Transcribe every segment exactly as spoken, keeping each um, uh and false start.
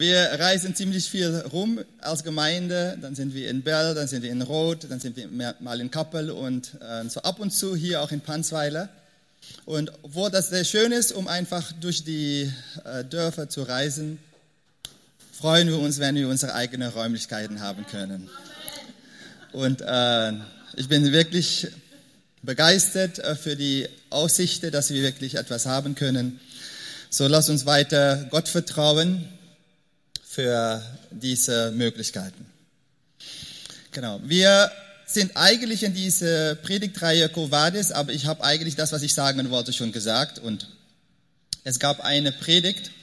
Wir reisen ziemlich viel rum als Gemeinde, dann sind wir in Bell, dann sind wir in Roth, dann sind wir mal in Kappel und äh, so ab und zu hier auch in Panzweiler. Und wo das sehr schön ist, um einfach durch die äh, Dörfer zu reisen, freuen wir uns, wenn wir unsere eigenen Räumlichkeiten haben können. Und äh, ich bin wirklich begeistert äh, für die Aussichten, dass wir wirklich etwas haben können. So lass uns weiter Gott vertrauen für diese Möglichkeiten. Genau. Wir sind eigentlich in dieser Predigtreihe Quo Vadis, aber ich habe eigentlich das, was ich sagen wollte, schon gesagt. Und es gab eine Predigt.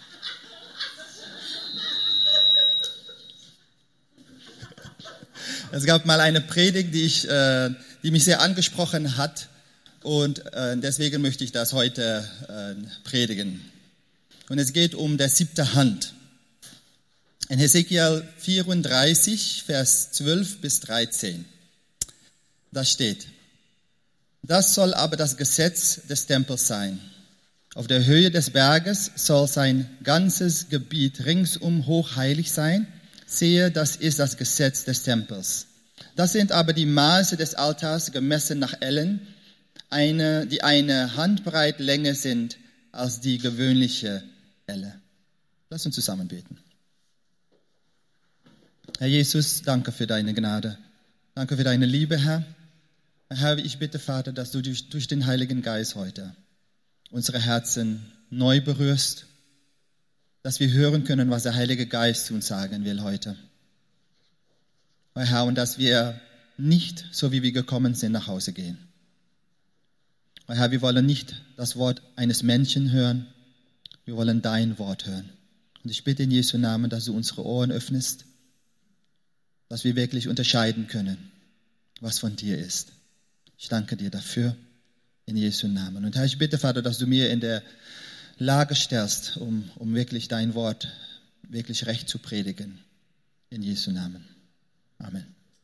Es gab mal eine Predigt, die, ich, äh, die mich sehr angesprochen hat. Und äh, deswegen möchte ich das heute äh, predigen. Und es geht um der siebte Hand. In Hesekiel vierunddreißig, Vers zwölf bis dreizehn. Da steht: Das soll aber das Gesetz des Tempels sein. Auf der Höhe des Berges soll sein ganzes Gebiet ringsum hochheilig sein. Sehe, das ist das Gesetz des Tempels. Das sind aber die Maße des Altars gemessen nach Ellen, eine, die eine Handbreit länger sind als die gewöhnliche Elle. Lass uns zusammen beten. Herr Jesus, danke für deine Gnade. Danke für deine Liebe, Herr. Herr, ich bitte, Vater, dass du durch, durch den Heiligen Geist heute unsere Herzen neu berührst, dass wir hören können, was der Heilige Geist zu uns sagen will heute. Herr, und dass wir nicht, so wie wir gekommen sind, nach Hause gehen. Herr, wir wollen nicht das Wort eines Menschen hören, wir wollen dein Wort hören. Und ich bitte in Jesu Namen, dass du unsere Ohren öffnest, dass wir wirklich unterscheiden können, was von dir ist. Ich danke dir dafür, in Jesu Namen. Und Herr, ich bitte, Vater, dass du mir in der Lage stellst, um, um wirklich dein Wort wirklich recht zu predigen. In Jesu Namen. Amen.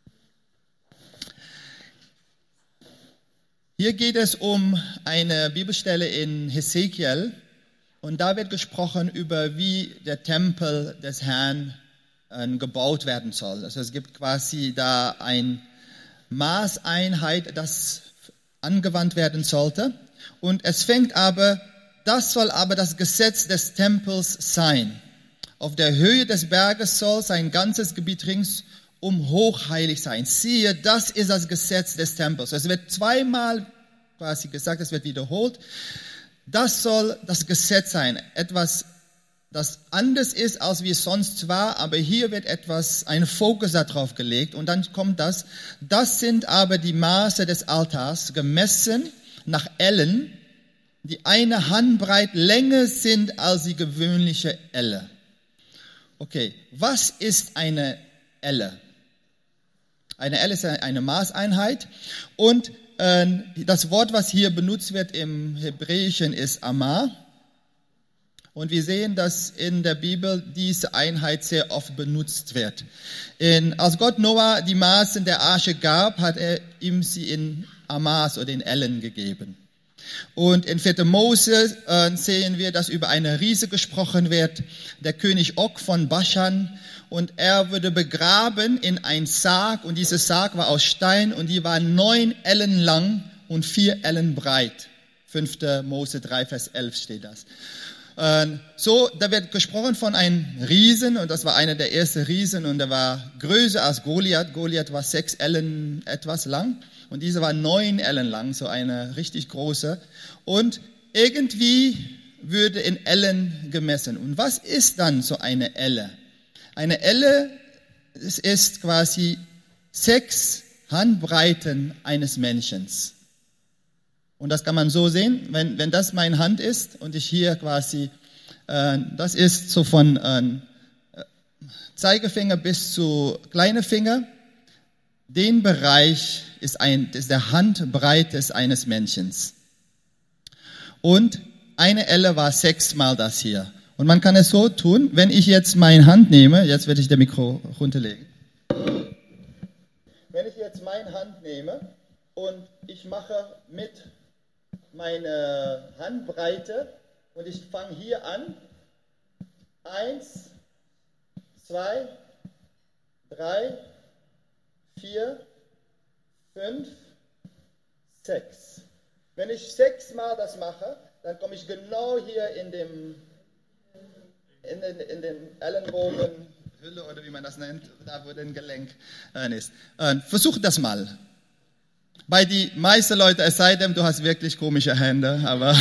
Hier geht es um eine Bibelstelle in Hesekiel. Und da wird gesprochen über, wie der Tempel des Herrn gebaut werden soll. Also es gibt quasi da ein Maßeinheit, das angewandt werden sollte. Und es fängt aber, das soll aber das Gesetz des Tempels sein. Auf der Höhe des Berges soll sein ganzes Gebiet ringsum hochheilig sein. Siehe, das ist das Gesetz des Tempels. Es wird zweimal quasi gesagt, es wird wiederholt. Das soll das Gesetz sein. Etwas, das anders ist, als wie es sonst war, aber hier wird etwas, ein Fokus darauf gelegt und dann kommt das, das sind aber die Maße des Altars, gemessen nach Ellen, die eine Handbreit länger sind als die gewöhnliche Elle. Okay, was ist eine Elle? Eine Elle ist eine Maßeinheit und äh, das Wort, was hier benutzt wird im Hebräischen, ist Amar. Und wir sehen, dass in der Bibel diese Einheit sehr oft benutzt wird. In, als Gott Noah die Maßen der Arche gab, hat er ihm sie in Amas oder in Ellen gegeben. Und in vierter Mose äh, sehen wir, dass über eine Riese gesprochen wird, der König Og von Baschan. Und er wurde begraben in ein Sarg und dieser Sarg war aus Stein und die war neun Ellen lang und vier Ellen breit. fünfter Mose drei, Vers elf steht das. So, da wird gesprochen von einem Riesen und das war einer der ersten Riesen und der war größer als Goliath. Goliath war sechs Ellen etwas lang und dieser war neun Ellen lang, so eine richtig große. Und irgendwie würde in Ellen gemessen. Und was ist dann so eine Elle? Eine Elle, es ist quasi sechs Handbreiten eines Menschen. Und das kann man so sehen, wenn, wenn das meine Hand ist und ich hier quasi, äh, das ist so von äh, Zeigefinger bis zu kleinen Finger, den Bereich ist, ein, ist der Handbreite eines Menschen. Und eine Elle war sechsmal das hier. Und man kann es so tun, wenn ich jetzt meine Hand nehme, jetzt werde ich das Mikro runterlegen. Wenn ich jetzt meine Hand nehme und ich mache mit meine Handbreite und ich fange hier an, eins, zwei, drei, vier, fünf, sechs. Wenn ich sechsmal das mache, dann komme ich genau hier in dem in den, in den Ellenbogenhülle oder wie man das nennt, da wo das Gelenk ist. Versuch das mal. Bei die meisten Leuten, es sei denn, du hast wirklich komische Hände, aber,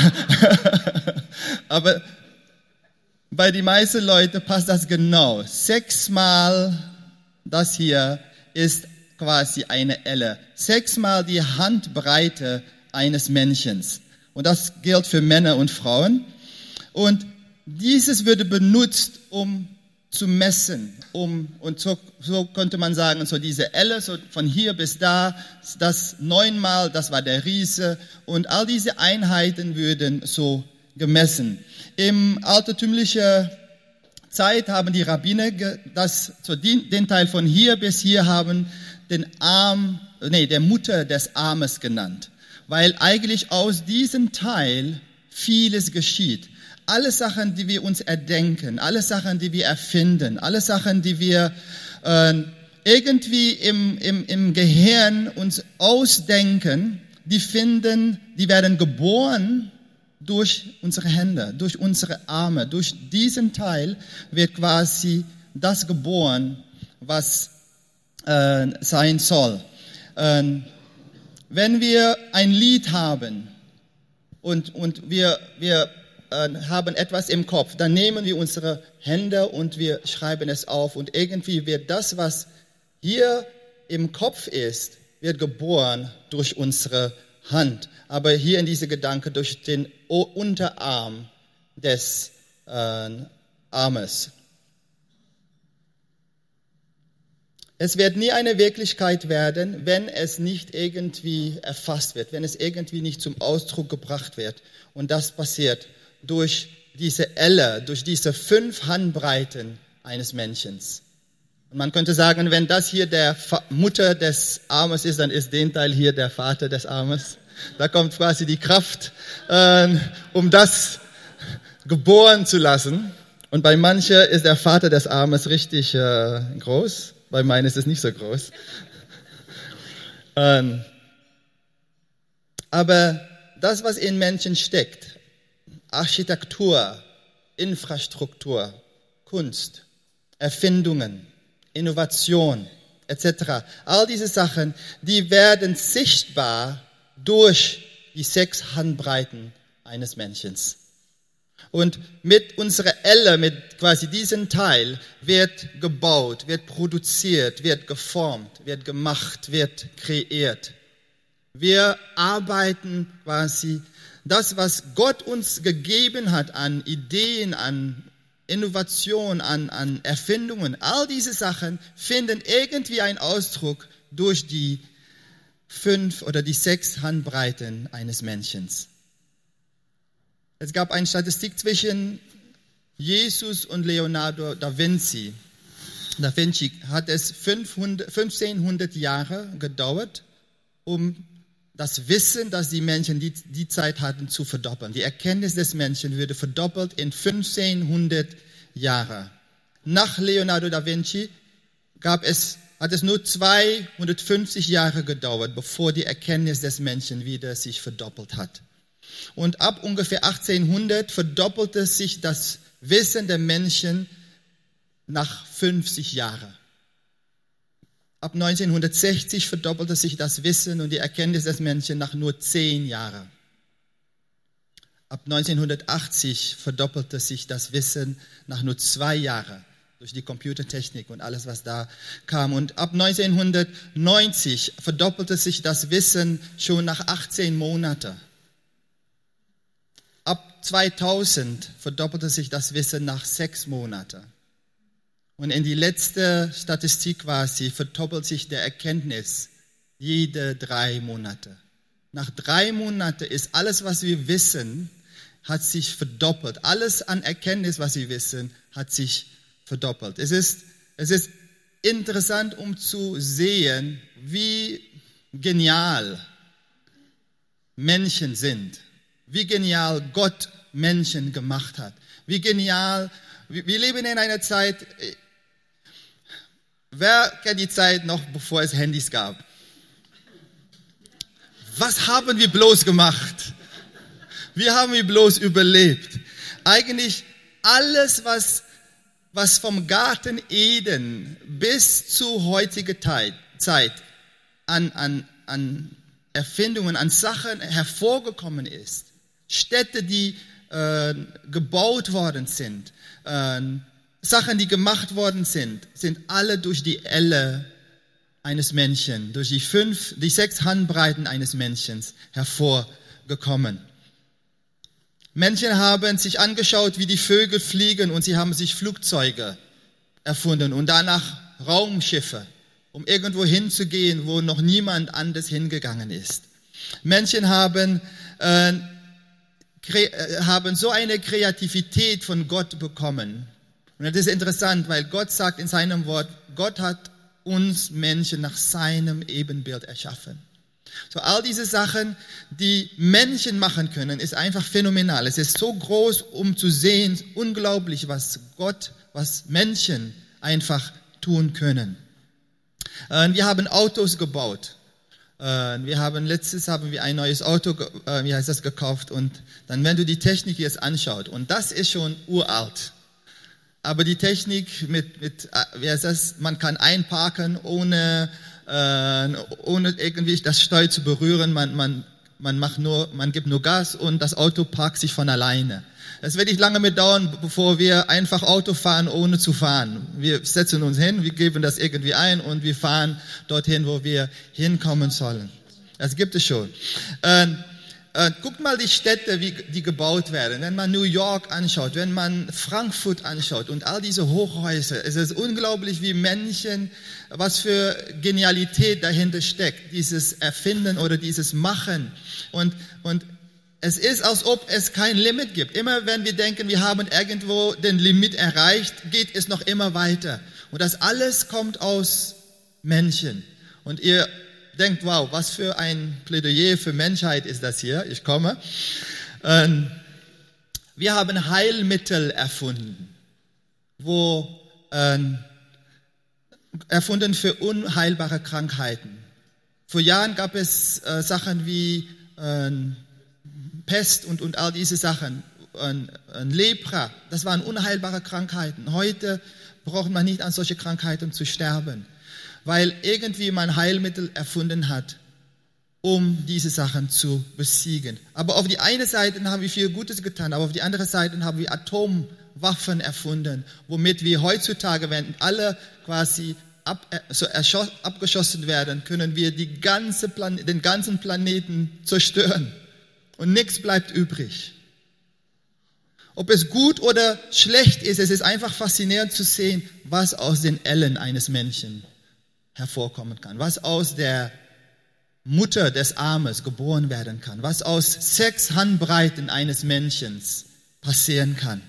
aber bei die meisten Leuten passt das genau. Sechsmal das hier ist quasi eine Elle. Sechsmal die Handbreite eines Männchens. Und das gilt für Männer und Frauen. Und dieses würde benutzt, um zu messen, um, und so, so könnte man sagen, so diese Elle, so von hier bis da, das neunmal, das war der Riese, und all diese Einheiten würden so gemessen. Im altertümlichen Zeit haben die Rabbiner das, so den, den Teil von hier bis hier haben den Arm, nee, der Mutter des Armes genannt, weil eigentlich aus diesem Teil vieles geschieht. Alle Sachen, die wir uns erdenken, alle Sachen, die wir erfinden, alle Sachen, die wir äh, irgendwie im, im, im Gehirn uns ausdenken, die finden, die werden geboren durch unsere Hände, durch unsere Arme. Durch diesen Teil wird quasi das geboren, was äh, sein soll. Äh, wenn wir ein Lied haben und, und wir, wir haben etwas im Kopf, dann nehmen wir unsere Hände und wir schreiben es auf und irgendwie wird das, was hier im Kopf ist, wird geboren durch unsere Hand. Aber hier in diese Gedanke durch den Unterarm des äh, Armes. Es wird nie eine Wirklichkeit werden, wenn es nicht irgendwie erfasst wird, wenn es irgendwie nicht zum Ausdruck gebracht wird. Und das passiert durch diese Elle, durch diese fünf Handbreiten eines Männchens. Und man könnte sagen, wenn das hier der Mutter des Armes ist, dann ist den Teil hier der Vater des Armes. Da kommt quasi die Kraft, äh, um das geboren zu lassen. Und bei manchen ist der Vater des Armes richtig äh, groß, bei meinen ist es nicht so groß. Ähm, aber das, was in Menschen steckt, Architektur, Infrastruktur, Kunst, Erfindungen, Innovation et cetera. All diese Sachen, die werden sichtbar durch die sechs Handbreiten eines Männchens. Und mit unserer Elle, mit quasi diesem Teil, wird gebaut, wird produziert, wird geformt, wird gemacht, wird kreiert. Wir arbeiten quasi das, was Gott uns gegeben hat an Ideen, an Innovation, an, an Erfindungen, all diese Sachen finden irgendwie einen Ausdruck durch die fünf oder die sechs Handbreiten eines Männchens. Es gab eine Statistik zwischen Jesus und Leonardo da Vinci. Da Vinci hat es fünfzehnhundert Jahre gedauert, um das Wissen, das die Menschen die, die Zeit hatten, zu verdoppeln. Die Erkenntnis des Menschen würde verdoppelt in fünfzehnhundert Jahre. Nach Leonardo da Vinci gab es, hat es nur zweihundertfünfzig Jahre gedauert, bevor die Erkenntnis des Menschen wieder sich verdoppelt hat. Und ab ungefähr achtzehnhundert verdoppelte sich das Wissen der Menschen nach fünfzig Jahren. Ab neunzehnhundertsechzig verdoppelte sich das Wissen und die Erkenntnis des Menschen nach nur zehn Jahren. Ab neunzehnhundertachtzig verdoppelte sich das Wissen nach nur zwei Jahren durch die Computertechnik und alles, was da kam. Und ab neunzehnhundertneunzig verdoppelte sich das Wissen schon nach achtzehn Monaten. Ab zweitausend verdoppelte sich das Wissen nach sechs Monaten. Und in die letzte Statistik quasi verdoppelt sich der Erkenntnis jede drei Monate. Nach drei Monaten ist alles, was wir wissen, hat sich verdoppelt. Alles an Erkenntnis, was wir wissen, hat sich verdoppelt. Es ist, es ist interessant, um zu sehen, wie genial Menschen sind. Wie genial Gott Menschen gemacht hat. Wie genial, wir leben in einer Zeit, Wer kennt die Zeit noch, bevor es Handys gab? Was haben wir bloß gemacht? Wie haben wir bloß überlebt? Eigentlich alles, was, was vom Garten Eden bis zu heutiger Zeit an, an, an Erfindungen, an Sachen hervorgekommen ist, Städte, die äh, gebaut worden sind, äh, Sachen, die gemacht worden sind, sind alle durch die Elle eines Menschen, durch die fünf, die sechs Handbreiten eines Menschen hervorgekommen. Menschen haben sich angeschaut, wie die Vögel fliegen, und sie haben sich Flugzeuge erfunden und danach Raumschiffe, um irgendwo hinzugehen, wo noch niemand anders hingegangen ist. Menschen haben, äh, kre- haben so eine Kreativität von Gott bekommen. Und das ist interessant, weil Gott sagt in seinem Wort, Gott hat uns Menschen nach seinem Ebenbild erschaffen. So, all diese Sachen, die Menschen machen können, ist einfach phänomenal. Es ist so groß, um zu sehen, unglaublich, was Gott, was Menschen einfach tun können. Wir haben Autos gebaut. Wir haben, letztes haben wir ein neues Auto, wie heißt das, gekauft, und dann, wenn du die Technik jetzt anschaut, und das ist schon uralt. Aber die Technik mit, mit, wie heißt das, man kann einparken, ohne, äh, ohne irgendwie das Steuer zu berühren. Man, man, man macht nur, man gibt nur Gas und das Auto parkt sich von alleine. Es wird nicht lange mehr dauern, bevor wir einfach Auto fahren, ohne zu fahren. Wir setzen uns hin, wir geben das irgendwie ein und wir fahren dorthin, wo wir hinkommen sollen. Das gibt es schon. Äh, Äh, guckt mal die Städte, wie die gebaut werden. Wenn man New York anschaut, wenn man Frankfurt anschaut und all diese Hochhäuser, es ist unglaublich, wie Menschen, was für Genialität dahinter steckt, dieses Erfinden oder dieses Machen. Und, und es ist, als ob es kein Limit gibt. Immer wenn wir denken, wir haben irgendwo den Limit erreicht, geht es noch immer weiter. Und das alles kommt aus Menschen. Und ihr denkt, wow, was für ein Plädoyer für Menschheit ist das hier. Ich komme. Ähm, wir haben Heilmittel erfunden, wo ähm, erfunden für unheilbare Krankheiten. Vor Jahren gab es äh, Sachen wie ähm, Pest und, und all diese Sachen. Ein, ein Lepra, das waren unheilbare Krankheiten. Heute braucht man nicht an solche Krankheiten zu sterben, weil irgendwie man Heilmittel erfunden hat, um diese Sachen zu besiegen. Aber auf die eine Seite haben wir viel Gutes getan, aber auf die andere Seite haben wir Atomwaffen erfunden, womit wir heutzutage, wenn alle quasi ab, so erschoss, abgeschossen werden, können wir die ganze Plan- den ganzen Planeten zerstören und nichts bleibt übrig. Ob es gut oder schlecht ist, es ist einfach faszinierend zu sehen, was aus den Ellen eines Menschen hervorkommen kann, was aus der Mutter des Armes geboren werden kann, was aus sechs Handbreiten eines Menschen passieren kann.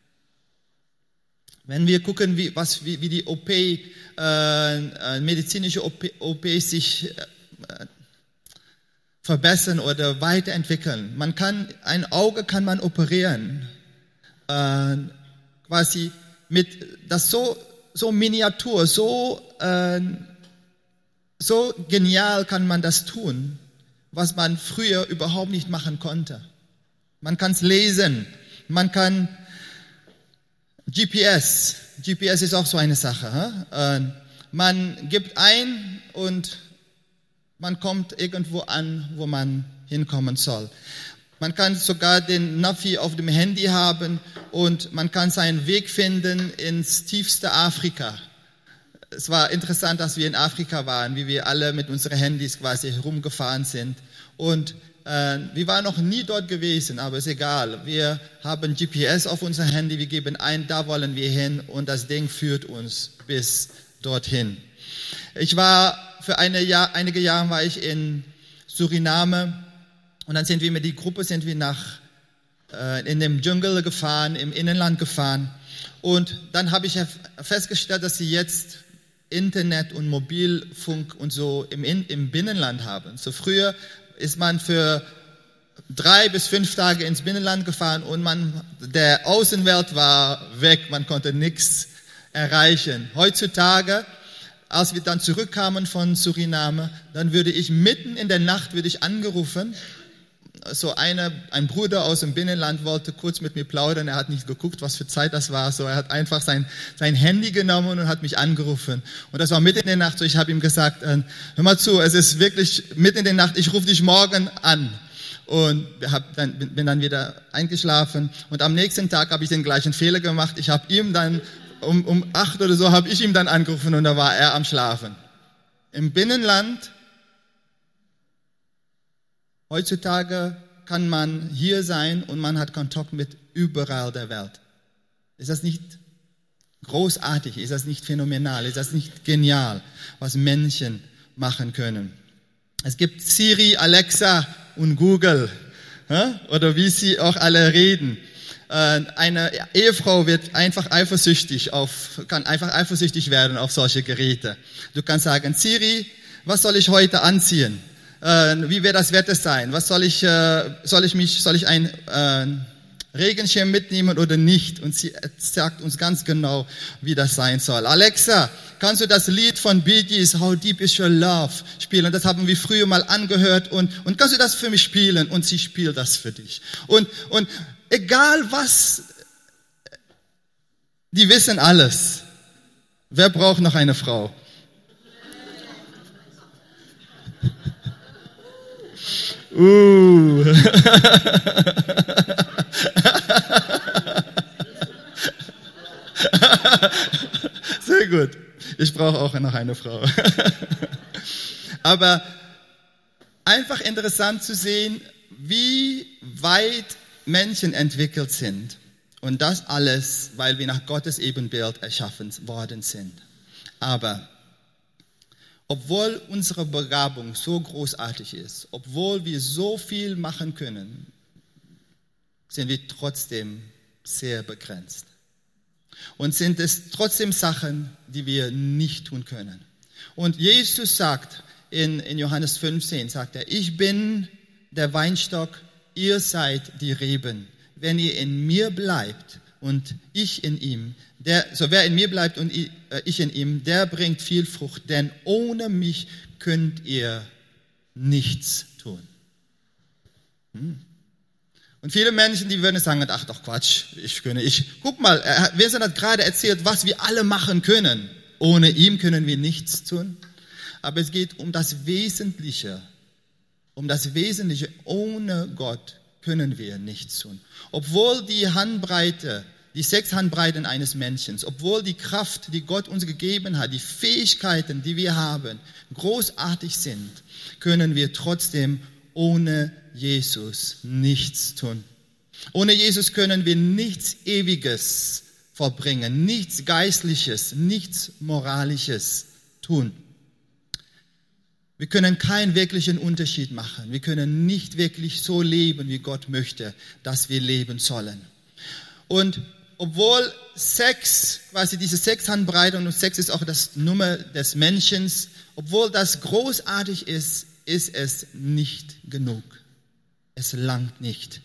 Wenn wir gucken, wie, was, wie, wie die O P, äh, medizinische O P, O P sich äh, verbessern oder weiterentwickeln. Man kann, ein Auge kann man operieren, äh, quasi mit, das so, so Miniatur, so, äh, so genial kann man das tun, was man früher überhaupt nicht machen konnte. Man kann es lesen, man kann G P S, G P S ist auch so eine Sache. Äh, man gibt ein und man kommt irgendwo an, wo man hinkommen soll. Man kann sogar den Navi auf dem Handy haben und man kann seinen Weg finden ins tiefste Afrika. Es war interessant, dass wir in Afrika waren, wie wir alle mit unseren Handys quasi herumgefahren sind. Und äh, wir waren noch nie dort gewesen, aber ist egal. Wir haben G P S auf unser Handy, wir geben ein, da wollen wir hin und das Ding führt uns bis dorthin. Ich war für eine Jahr, einige Jahre war ich in Suriname und dann sind wir mit der Gruppe sind wir nach äh, in dem Dschungel gefahren, im Innenland gefahren und dann habe ich festgestellt, dass sie jetzt Internet und Mobilfunk und so im, im Binnenland haben. So früher ist man für drei bis fünf Tage ins Binnenland gefahren und man, der Außenwelt war weg, man konnte nichts erreichen. Heutzutage als wir dann zurückkamen von Suriname, dann würde ich mitten in der Nacht würde ich angerufen. So eine, ein Bruder aus dem Binnenland wollte kurz mit mir plaudern. Er hat nicht geguckt, was für Zeit das war. So, er hat einfach sein, sein Handy genommen und hat mich angerufen. Und das war mitten in der Nacht. So, ich habe ihm gesagt, äh, hör mal zu, es ist wirklich mitten in der Nacht. Ich rufe dich morgen an. Und hab dann, bin dann wieder eingeschlafen. Und am nächsten Tag habe ich den gleichen Fehler gemacht. Ich habe ihm dann um, um acht oder so habe ich ihm dann angerufen und da war er am Schlafen. Im Binnenland. Heutzutage kann man hier sein und man hat Kontakt mit überall der Welt. Ist das nicht großartig? Ist das nicht phänomenal? Ist das nicht genial, was Menschen machen können? Es gibt Siri, Alexa und Google, oder wie sie auch alle reden. Eine Ehefrau wird einfach eifersüchtig auf, kann einfach eifersüchtig werden auf solche Geräte. Du kannst sagen, Siri, was soll ich heute anziehen? Wie wird das Wetter sein? Was soll ich, soll ich mich, soll ich ein äh, Regenschirm mitnehmen oder nicht? Und sie sagt uns ganz genau, wie das sein soll. Alexa, kannst du das Lied von Bee Gees, How Deep Is Your Love, spielen? Das haben wir früher mal angehört und, und kannst du das für mich spielen? Und sie spielt das für dich. Und, und egal was, die wissen alles. Wer braucht noch eine Frau? Uh. Sehr gut. Ich brauche auch noch eine Frau. Aber einfach interessant zu sehen, wie weit Menschen entwickelt sind. Und das alles, weil wir nach Gottes Ebenbild erschaffen worden sind. Aber obwohl unsere Begabung so großartig ist, obwohl wir so viel machen können, sind wir trotzdem sehr begrenzt. Und sind es trotzdem Sachen, die wir nicht tun können. Und Jesus sagt in, in Johannes fünfzehn, sagt er, ich bin der Weinstock, ihr seid die Reben. Wenn ihr in mir bleibt und ich in ihm, der, so wer in mir bleibt und ich in ihm, der bringt viel Frucht, denn ohne mich könnt ihr nichts tun. Hm. Und viele Menschen, die würden sagen, ach doch Quatsch, ich könne, ich, guck mal, Vincent hat gerade erzählt, was wir alle machen können. Ohne ihm können wir nichts tun. Aber es geht um das Wesentliche. Um das Wesentliche, ohne Gott können wir nichts tun. Obwohl die Handbreite, die sechs Handbreiten eines Menschen, obwohl die Kraft, die Gott uns gegeben hat, die Fähigkeiten, die wir haben, großartig sind, können wir trotzdem ohne Jesus nichts tun. Ohne Jesus können wir nichts Ewiges vollbringen, nichts Geistliches, nichts Moralisches tun. Wir können keinen wirklichen Unterschied machen. Wir können nicht wirklich so leben, wie Gott möchte, dass wir leben sollen. Und obwohl Sex, quasi diese sechs Handbreiten, und Sex ist auch das Nummer des Menschen, obwohl das großartig ist, ist es nicht genug. Es langt nicht.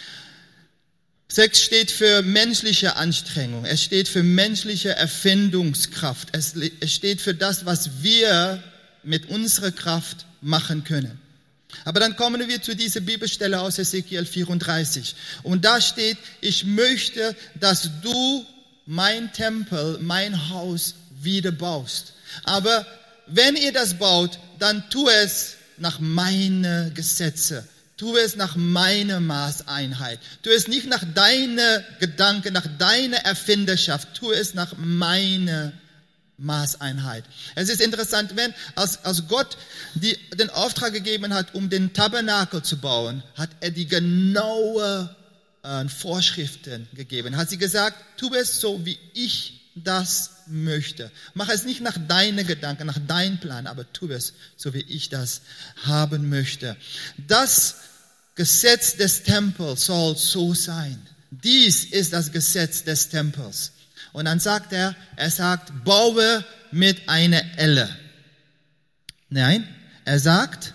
Sex steht für menschliche Anstrengung. Es steht für menschliche Erfindungskraft. Es, es steht für das, was wir mit unserer Kraft machen können. Aber dann kommen wir zu dieser Bibelstelle aus Hesekiel vierunddreißig. Und da steht, ich möchte, dass du mein Tempel, mein Haus wieder baust. Aber wenn ihr das baut, dann tu es nach meinen Gesetzen. Tu es nach meiner Maßeinheit. Tu es nicht nach deiner Gedanken, nach deiner Erfinderschaft. Tu es nach meiner Maßeinheit. Es ist interessant, wenn, als, als Gott die, den Auftrag gegeben hat, um den Tabernakel zu bauen, hat er die genaue äh, Vorschriften gegeben. Hat sie gesagt, tu es so, wie ich das möchte. Mach es nicht nach deinen Gedanken, nach deinem Plan, aber tu es so, wie ich das haben möchte. Das Gesetz des Tempels soll so sein. Dies ist das Gesetz des Tempels. Und dann sagt er, er sagt, baue mit einer Elle. Nein, er sagt,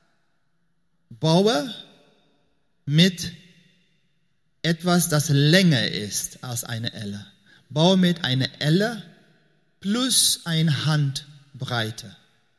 baue mit etwas, das länger ist als eine Elle. Baue mit einer Elle plus ein Handbreit. Handbreite.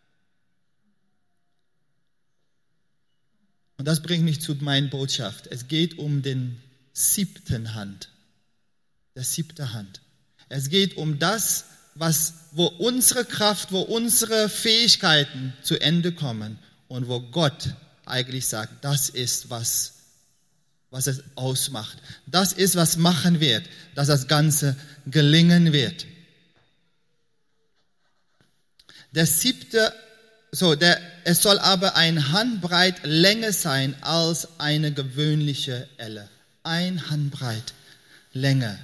Und das bringt mich zu meiner Botschaft. Es geht um den siebten Hand. Der siebte Hand. Es geht um das, was, wo unsere Kraft, wo unsere Fähigkeiten zu Ende kommen und wo Gott eigentlich sagt, das ist, was, was es ausmacht. Das ist, was machen wird, dass das Ganze gelingen wird. Der siebte, so, der, es soll aber ein Handbreit länger sein als eine gewöhnliche Elle. Ein Handbreit länger.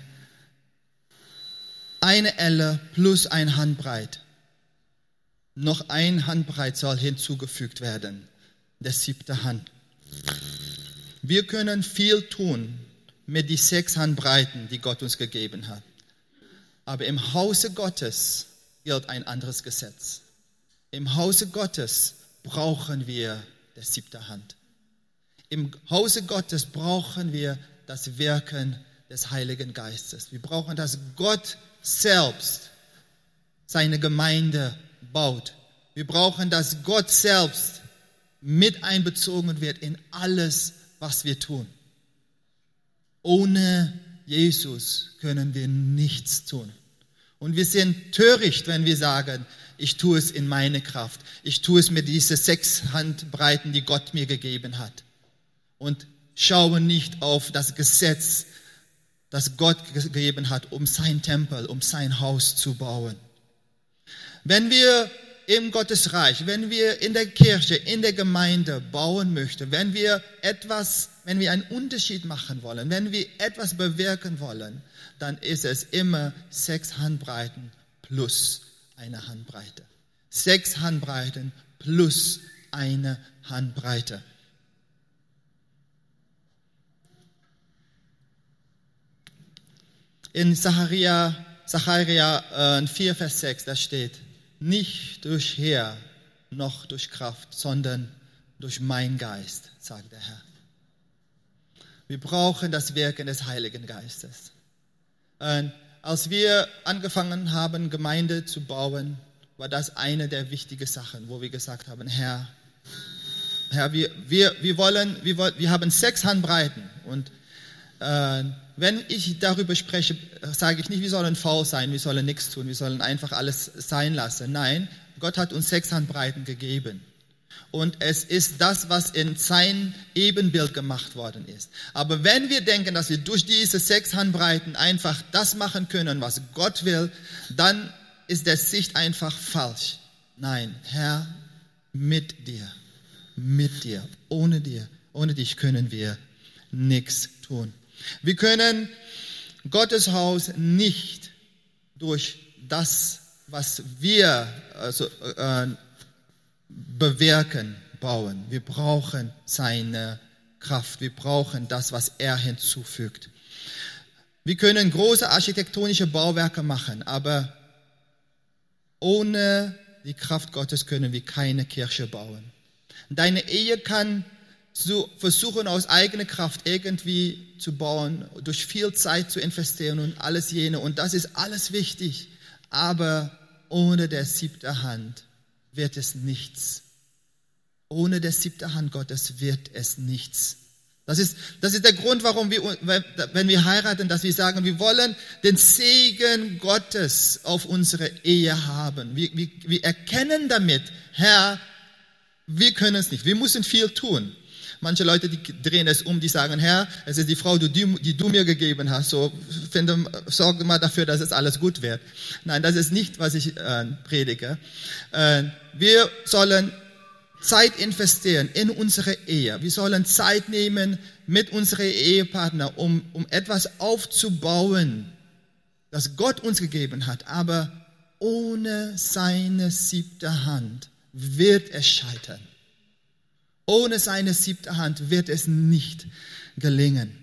Eine Elle plus ein Handbreit. Noch ein Handbreit soll hinzugefügt werden. Der siebte Hand. Wir können viel tun mit den sechs Handbreiten, die Gott uns gegeben hat. Aber im Hause Gottes gilt ein anderes Gesetz. Im Hause Gottes brauchen wir die siebte Hand. Im Hause Gottes brauchen wir das Wirken des Heiligen Geistes. Wir brauchen, dass Gott selbst seine Gemeinde baut. Wir brauchen, dass Gott selbst mit einbezogen wird in alles, was wir tun. Ohne Jesus können wir nichts tun. Und wir sind töricht, wenn wir sagen, ich tue es in meine Kraft. Ich tue es mit diesen sechs Handbreiten, die Gott mir gegeben hat. Und schaue nicht auf das Gesetz, das Gott gegeben hat, um sein Tempel, um sein Haus zu bauen. Wenn wir im Gottesreich, wenn wir in der Kirche, in der Gemeinde bauen möchten, wenn wir etwas, wenn wir einen Unterschied machen wollen, wenn wir etwas bewirken wollen, dann ist es immer sechs Handbreiten plus eine Handbreite. Sechs Handbreiten plus eine Handbreite. In Zacharia, Zacharia äh, vier, Vers sechs, da steht, nicht durch Heer noch durch Kraft, sondern durch mein Geist, sagt der Herr. Wir brauchen das Wirken des Heiligen Geistes. Und als wir angefangen haben, Gemeinde zu bauen, war das eine der wichtigen Sachen, wo wir gesagt haben, Herr, Herr, wir, wir, wir wollen, wir, wir haben sechs Handbreiten und äh, wenn ich darüber spreche, sage ich nicht, wir sollen faul sein, wir sollen nichts tun, wir sollen einfach alles sein lassen. Nein, Gott hat uns sechs Handbreiten gegeben. Und es ist das, was in sein Ebenbild gemacht worden ist. Aber wenn wir denken, dass wir durch diese sechs Handbreiten einfach das machen können, was Gott will, dann ist der Sicht einfach falsch. Nein, Herr, mit dir, mit dir, ohne dir, ohne dich können wir nichts tun. Wir können Gottes Haus nicht durch das, was wir also, äh, bewirken, bauen. Wir brauchen seine Kraft. Wir brauchen das, was er hinzufügt. Wir können große architektonische Bauwerke machen, aber ohne die Kraft Gottes können wir keine Kirche bauen. Deine Ehe kann so versuchen, aus eigener Kraft irgendwie zu bauen, durch viel Zeit zu investieren und alles jene. Und das ist alles wichtig. Aber ohne der siebte Hand wird es nichts. Ohne der siebte Hand Gottes wird es nichts. Das ist, das ist der Grund, warum wir, wenn wir heiraten, dass wir sagen, wir wollen den Segen Gottes auf unsere Ehe haben. Wir, wir, wir erkennen damit, Herr, wir können es nicht. Wir müssen viel tun. Manche Leute, die drehen es um, die sagen, Herr, es ist die Frau, die, die du mir gegeben hast, so finde, sorge mal dafür, dass es alles gut wird. Nein, das ist nicht, was ich äh, predige. Äh, wir sollen Zeit investieren in unsere Ehe. Wir sollen Zeit nehmen mit unseren Ehepartnern, um, um etwas aufzubauen, das Gott uns gegeben hat. Aber ohne seine siebte Hand wird es scheitern. Ohne seine siebte Hand wird es nicht gelingen.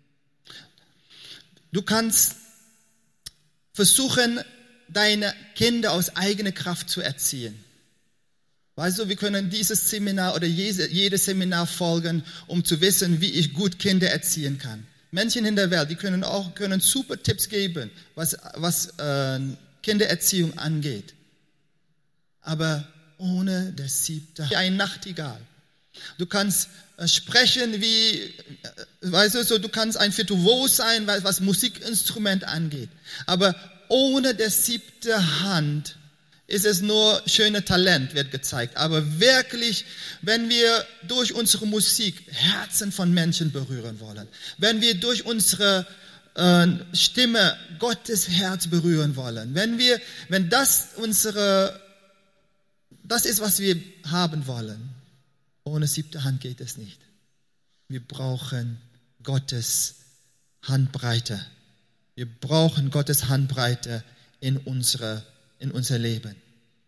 Du kannst versuchen, deine Kinder aus eigener Kraft zu erziehen. Weißt du, wir können dieses Seminar oder jedes Seminar folgen, um zu wissen, wie ich gut Kinder erziehen kann. Menschen in der Welt, die können auch können super Tipps geben, was, was äh, Kindererziehung angeht. aber ohne das siebte, wie ein Nachtigall. Du kannst äh, sprechen wie, äh, weißt du, so, du kannst ein Virtuos sein, was, was Musikinstrument angeht. Aber ohne das siebte Hand ist es nur schöne Talent, wird gezeigt. Aber wirklich, wenn wir durch unsere Musik Herzen von Menschen berühren wollen, wenn wir durch unsere äh, Stimme Gottes Herz berühren wollen, wenn wir, wenn das unsere, das ist, was wir haben wollen, ohne siebte Hand geht es nicht. Wir brauchen Gottes Handbreite. Wir brauchen Gottes Handbreite in unsere in unser Leben.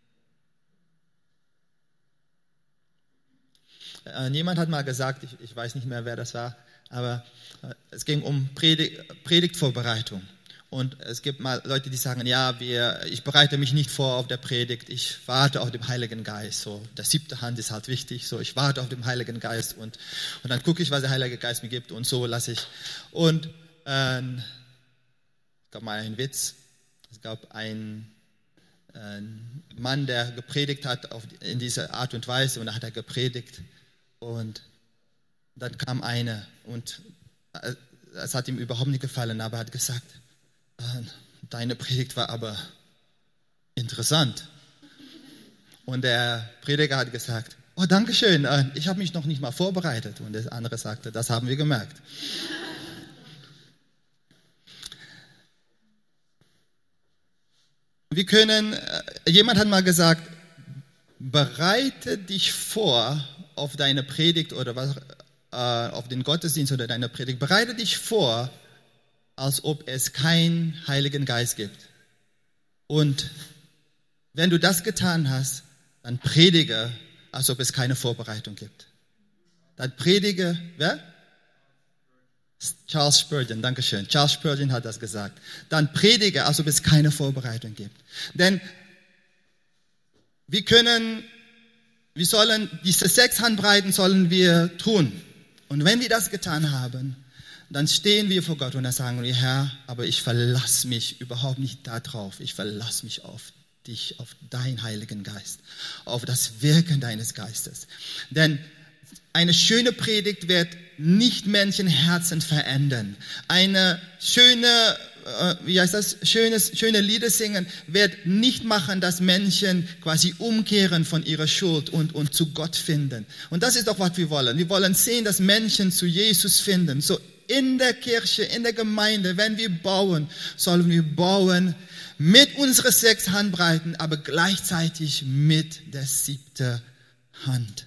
Äh, jemand hat mal gesagt, ich, ich weiß nicht mehr, wer das war, aber äh, es ging um Predigt, Predigtvorbereitung. Und es gibt mal Leute, die sagen, ja, wir, ich bereite mich nicht vor auf der Predigt, ich warte auf den Heiligen Geist. So, der siebte Hand ist halt wichtig, so, ich warte auf den Heiligen Geist und, und dann gucke ich, was der Heilige Geist mir gibt und so lasse ich. Und äh, es gab mal einen Witz, es gab einen ein Mann, der gepredigt hat auf, in dieser Art und Weise, und da hat er gepredigt und dann kam einer und es hat ihm überhaupt nicht gefallen, aber er hat gesagt, deine Predigt war aber interessant. Und der Prediger hat gesagt, oh, danke schön, ich habe mich noch nicht mal vorbereitet. Und der andere sagte, das haben wir gemerkt. Wir können, jemand hat mal gesagt, bereite dich vor auf deine Predigt oder was, äh, auf den Gottesdienst oder deine Predigt. Bereite dich vor, als ob es keinen Heiligen Geist gibt. Und wenn du das getan hast, dann predige, als ob es keine Vorbereitung gibt. Dann predige, wer? Charles Spurgeon, danke schön. Charles Spurgeon hat das gesagt. Dann predige, als ob es keine Vorbereitung gibt. Denn wir können, wir sollen, diese sechs Handbreiten sollen wir tun. Und wenn wir das getan haben, dann stehen wir vor Gott und dann sagen wir, Herr, aber ich verlasse mich überhaupt nicht darauf. Ich verlasse mich auf dich, auf deinen Heiligen Geist, auf das Wirken deines Geistes. Denn eine schöne Predigt wird nicht Menschenherzen verändern. Eine schöne, äh, wie heißt das, schönes, schöne Lieder singen wird nicht machen, dass Menschen quasi umkehren von ihrer Schuld und, und zu Gott finden. Und das ist doch, was wir wollen. Wir wollen sehen, dass Menschen zu Jesus finden. So in der Kirche, in der Gemeinde, wenn wir bauen, sollen wir bauen mit unseren sechs Handbreiten, aber gleichzeitig mit der siebten Hand.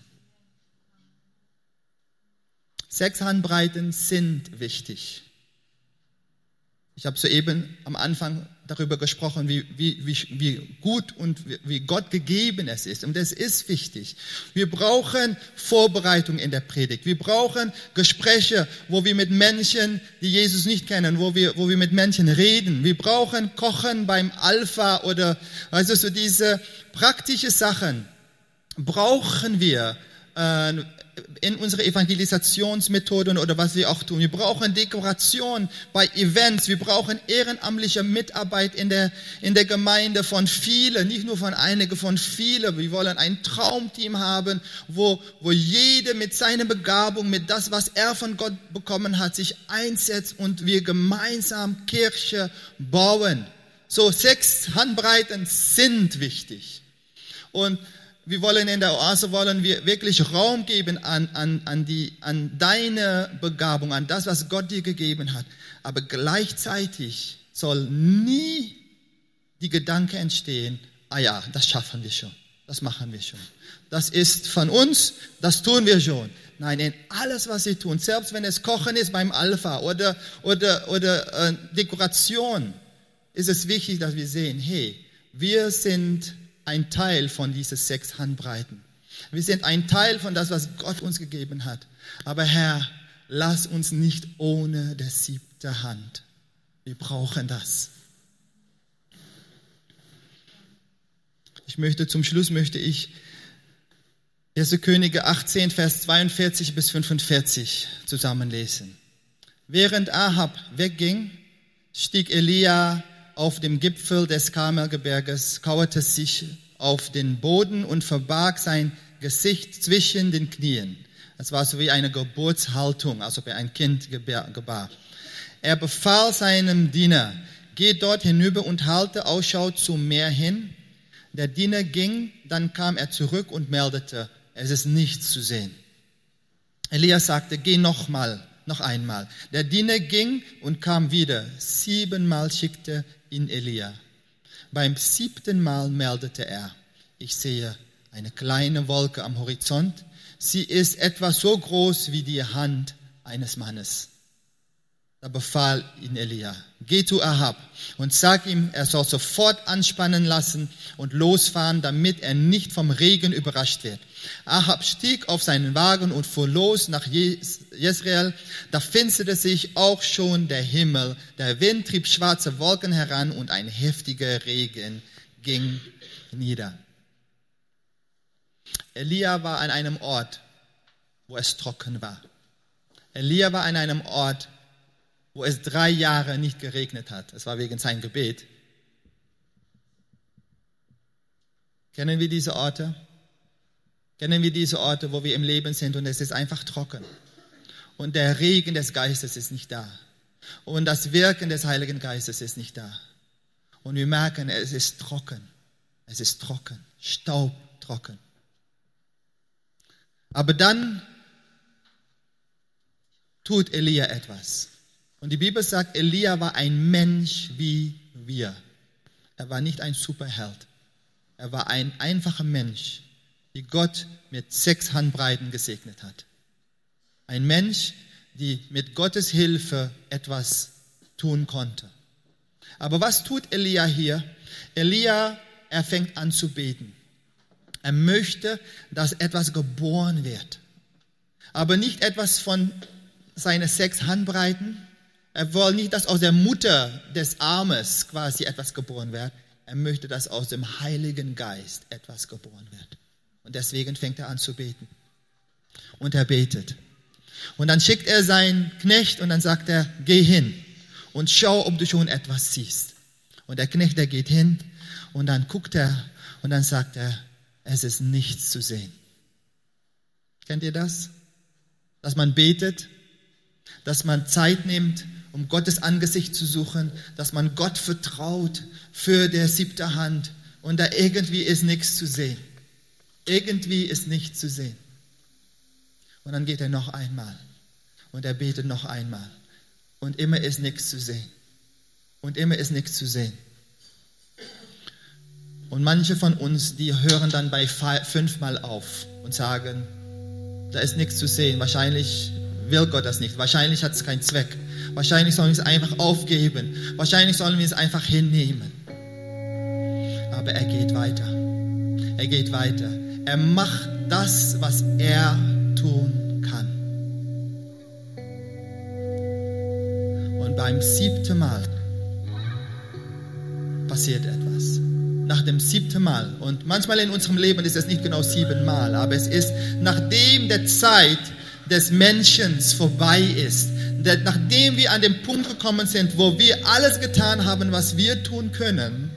Sechs Handbreiten sind wichtig. Ich habe soeben am Anfang darüber gesprochen, wie, wie, wie, wie gut und wie, wie Gott gegeben es ist. Und das ist wichtig. Wir brauchen Vorbereitung in der Predigt. Wir brauchen Gespräche, wo wir mit Menschen, die Jesus nicht kennen, wo wir, wo wir mit Menschen reden. Wir brauchen Kochen beim Alpha oder also so diese praktischen Sachen brauchen wir äh, in unsere Evangelisationsmethoden oder was wir auch tun. Wir brauchen Dekoration bei Events. Wir brauchen ehrenamtliche Mitarbeit in der, in der Gemeinde von vielen, nicht nur von einigen, von vielen. Wir wollen ein Traumteam haben, wo, wo jeder mit seiner Begabung, mit das, was er von Gott bekommen hat, sich einsetzt und wir gemeinsam Kirche bauen. So, sechs Handbreiten sind wichtig. Und wir wollen in der Oase, wollen wir wirklich Raum geben an, an, an, die, an deine Begabung, an das, was Gott dir gegeben hat. Aber gleichzeitig soll nie die Gedanke entstehen, ah ja, das schaffen wir schon, das machen wir schon. Das ist von uns, das tun wir schon. Nein, in alles, was sie tun, selbst wenn es Kochen ist beim Alpha oder, oder, oder äh, Dekoration, ist es wichtig, dass wir sehen, hey, wir sind ein Teil von diesen sechs Handbreiten. Wir sind ein Teil von das, was Gott uns gegeben hat. Aber Herr, lass uns nicht ohne die siebte Hand. Wir brauchen das. Ich möchte zum Schluss möchte ich erste Könige achtzehn, Vers zweiundvierzig bis fünfundvierzig zusammenlesen. Während Ahab wegging, stieg Elia auf dem Gipfel des Karmelgebirges, kauerte sich auf den Boden und verbarg sein Gesicht zwischen den Knien. Das war so wie eine Geburtshaltung, als ob er ein Kind gebar. Er befahl seinem Diener, geh dort hinüber und halte Ausschau zum Meer hin. Der Diener ging, dann kam er zurück und meldete, es ist nichts zu sehen. Elia sagte, geh noch mal, noch einmal. Der Diener ging und kam wieder. Siebenmal schickte ihn Elia. Beim siebten Mal meldete er, ich sehe eine kleine Wolke am Horizont. Sie ist etwa so groß wie die Hand eines Mannes. Da befahl ihn Elia, geh zu Ahab und sag ihm, er soll sofort anspannen lassen und losfahren, damit er nicht vom Regen überrascht wird. Ahab stieg auf seinen Wagen und fuhr los nach Jezreel. Da finsterte sich auch schon der Himmel. Der Wind trieb schwarze Wolken heran und ein heftiger Regen ging nieder. Elia war an einem Ort, wo es trocken war. Elia war an einem Ort, wo es drei Jahre nicht geregnet hat. Es war wegen seinem Gebet. Kennen wir diese Orte? Kennen wir diese Orte, wo wir im Leben sind und es ist einfach trocken? Und der Regen des Geistes ist nicht da. Und das Wirken des Heiligen Geistes ist nicht da. Und wir merken, es ist trocken. Es ist trocken. Staubtrocken. Aber dann tut Elia etwas. Und die Bibel sagt, Elia war ein Mensch wie wir. Er war nicht ein Superheld. Er war ein einfacher Mensch, die Gott mit sechs Handbreiten gesegnet hat. Ein Mensch, die mit Gottes Hilfe etwas tun konnte. Aber was tut Elia hier? Elia, er fängt an zu beten. Er möchte, dass etwas geboren wird. Aber nicht etwas von seinen sechs Handbreiten. Er will nicht, dass aus der Mutter des Armes quasi etwas geboren wird. Er möchte, dass aus dem Heiligen Geist etwas geboren wird. Und deswegen fängt er an zu beten. Und er betet. Und dann schickt er seinen Knecht und dann sagt er, geh hin und schau, ob du schon etwas siehst. Und der Knecht, der geht hin und dann guckt er und dann sagt er, es ist nichts zu sehen. Kennt ihr das? Dass man betet, dass man Zeit nimmt, um Gottes Angesicht zu suchen, dass man Gott vertraut für der siebte Hand und da irgendwie ist nichts zu sehen. Irgendwie ist nichts zu sehen. Und dann geht er noch einmal und er betet noch einmal und immer ist nichts zu sehen. Und immer ist nichts zu sehen. Und manche von uns, die hören dann bei fünfmal auf und sagen, da ist nichts zu sehen. Wahrscheinlich will Gott das nicht. Wahrscheinlich hat es keinen Zweck. Wahrscheinlich sollen wir es einfach aufgeben. Wahrscheinlich sollen wir es einfach hinnehmen. Aber er geht weiter. Er geht weiter. Er macht das, was er tun kann. Und beim siebten Mal passiert etwas. Nach dem siebten Mal. Und manchmal in unserem Leben ist es nicht genau sieben Mal, aber es ist, nachdem der Zeit des Menschen vorbei ist, nachdem wir an den Punkt gekommen sind, wo wir alles getan haben, was wir tun können,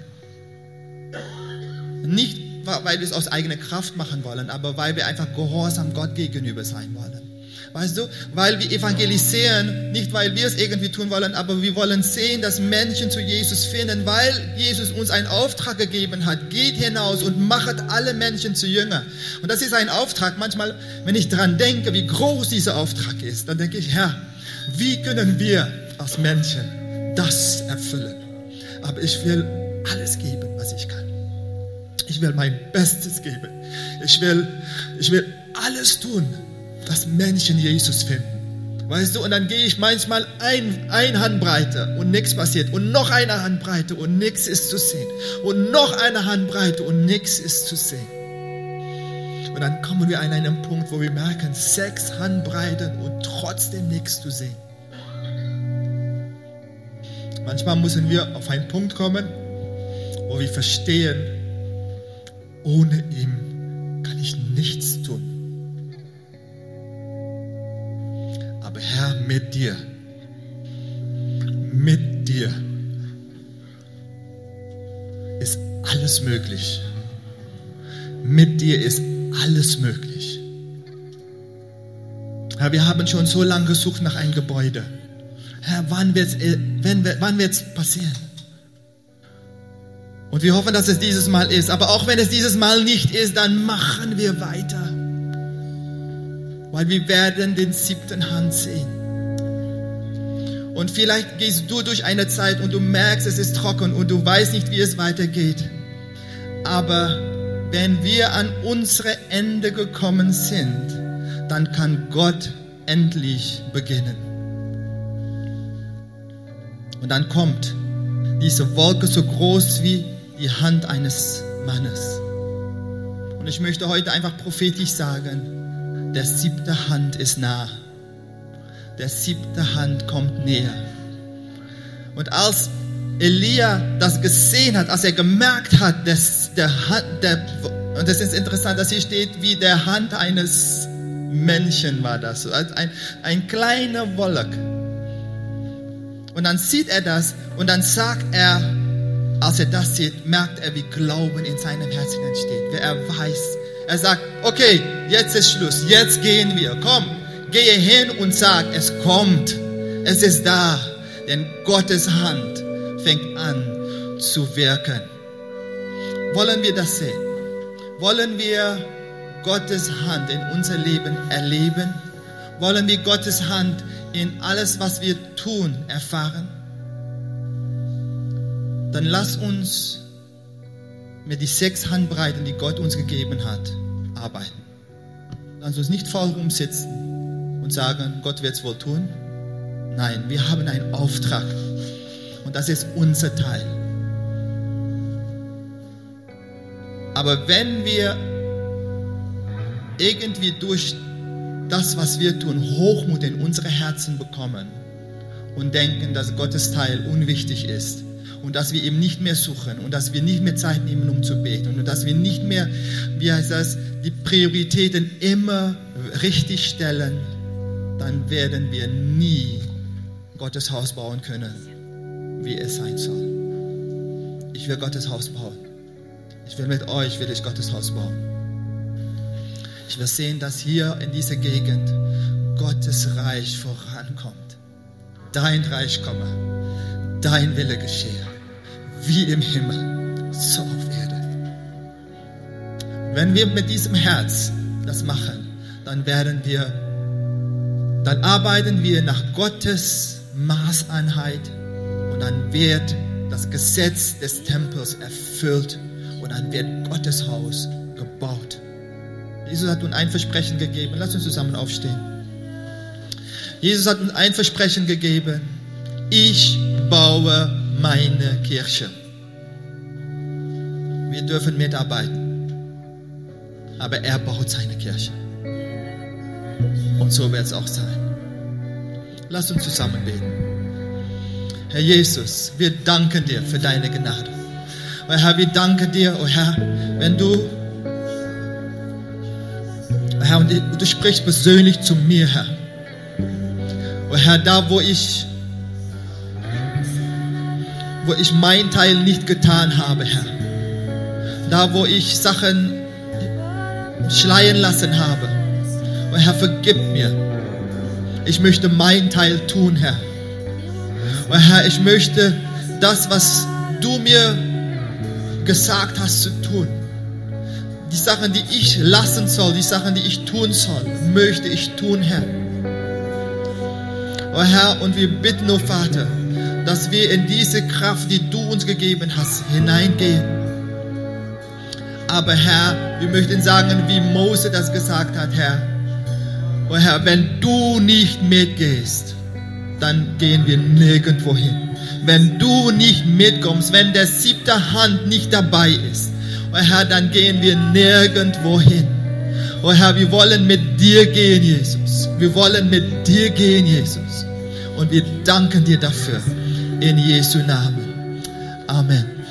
nicht weil wir es aus eigener Kraft machen wollen, aber weil wir einfach gehorsam Gott gegenüber sein wollen. Weißt du, weil wir evangelisieren, nicht weil wir es irgendwie tun wollen, aber wir wollen sehen, dass Menschen zu Jesus finden, weil Jesus uns einen Auftrag gegeben hat. Geht hinaus und machet alle Menschen zu Jünger. Und das ist ein Auftrag. Manchmal, wenn ich daran denke, wie groß dieser Auftrag ist, dann denke ich, Herr, wie können wir als Menschen das erfüllen? Aber ich will alles geben, was ich kann. Ich will mein Bestes geben. Ich will, ich will alles tun, dass Menschen Jesus finden. Weißt du, und dann gehe ich manchmal ein, ein Handbreite und nichts passiert. Und noch eine Handbreite und nichts ist zu sehen. Und noch eine Handbreite und nichts ist zu sehen. Und dann kommen wir an einen Punkt, wo wir merken, sechs Handbreiten und trotzdem nichts zu sehen. Manchmal müssen wir auf einen Punkt kommen, wo wir verstehen, ohne ihn kann ich nichts tun. Aber Herr, mit dir, mit dir ist alles möglich. mit dir ist alles möglich. Herr, wir haben schon so lange gesucht nach einem Gebäude. Herr, wann wird es wann wird's passieren? Und wir hoffen, dass es dieses Mal ist. Aber auch wenn es dieses Mal nicht ist, dann machen wir weiter. Weil wir werden den siebten Hand sehen. Und vielleicht gehst du durch eine Zeit und du merkst, es ist trocken und du weißt nicht, wie es weitergeht. Aber wenn wir an unsere Ende gekommen sind, dann kann Gott endlich beginnen. Und dann kommt diese Wolke so groß wie die Hand eines Mannes. Und ich möchte heute einfach prophetisch sagen, der siebte Hand ist nah. Der siebte Hand kommt näher. Und als Elia das gesehen hat, als er gemerkt hat, dass der Hand, der, und das ist interessant, dass hier steht, wie der Hand eines Männchen war das, also ein, ein kleiner Wolke. Und dann sieht er das und dann sagt er, als er das sieht, merkt er, wie Glauben in seinem Herzen entsteht. Er weiß, er sagt, okay, jetzt ist Schluss, jetzt gehen wir, komm, gehe hin und sag, es kommt, es ist da, denn Gottes Hand fängt an zu wirken. Wollen wir das sehen? Wollen wir Gottes Hand in unser Leben erleben? Wollen wir Gottes Hand in alles, was wir tun, erfahren? Dann lass uns mit den sechs Handbreiten, die Gott uns gegeben hat, arbeiten. Lass uns nicht faul rumsitzen und sagen, Gott wird es wohl tun. Nein, wir haben einen Auftrag und das ist unser Teil. Aber wenn wir irgendwie durch das, was wir tun, Hochmut in unsere Herzen bekommen und denken, dass Gottes Teil unwichtig ist und dass wir ihm nicht mehr suchen und dass wir nicht mehr Zeit nehmen, um zu beten und dass wir nicht mehr, wie heißt das, die Prioritäten immer richtig stellen, dann werden wir nie Gottes Haus bauen können, wie es sein soll. Ich will Gottes Haus bauen. Ich will mit euch, will ich Gottes Haus bauen. Ich will sehen, dass hier in dieser Gegend Gottes Reich vorankommt. Dein Reich komme, dein Wille geschehe, wie im Himmel, so auf Erde. Wenn wir mit diesem Herz das machen, dann werden wir, dann arbeiten wir nach Gottes Maßeinheit und dann wird das Gesetz des Tempels erfüllt und dann wird Gottes Haus gebaut. Jesus hat uns ein Versprechen gegeben. Lass uns zusammen aufstehen. Jesus hat uns ein Versprechen gegeben. Ich baue meine Kirche. Wir dürfen mitarbeiten. Aber er baut seine Kirche. Und so wird es auch sein. Lass uns zusammen beten. Herr Jesus, wir danken dir für deine Gnade. Oh Herr, wir danken dir, oh Herr, wenn du Herr, und du sprichst persönlich zu mir, Herr. Oh Herr, da wo ich, wo ich mein Teil nicht getan habe, Herr. Da wo ich Sachen schleiern lassen habe. Oh Herr, vergib mir. Ich möchte meinen Teil tun, Herr. Oh Herr, ich möchte das, was du mir gesagt hast zu tun. Die Sachen, die ich lassen soll, die Sachen, die ich tun soll, möchte ich tun, Herr. Oh Herr, und wir bitten, oh Vater, dass wir in diese Kraft, die du uns gegeben hast, hineingehen. Aber Herr, wir möchten sagen, wie Mose das gesagt hat, Herr. Oh Herr, wenn du nicht mitgehst, dann gehen wir nirgendwo hin. Wenn du nicht mitkommst, wenn der siebte Hand nicht dabei ist, oh Herr, dann gehen wir nirgendwo hin. Oh Herr, wir wollen mit dir gehen, Jesus. Wir wollen mit dir gehen, Jesus. Und wir danken dir dafür. In Jesu Namen. Amen.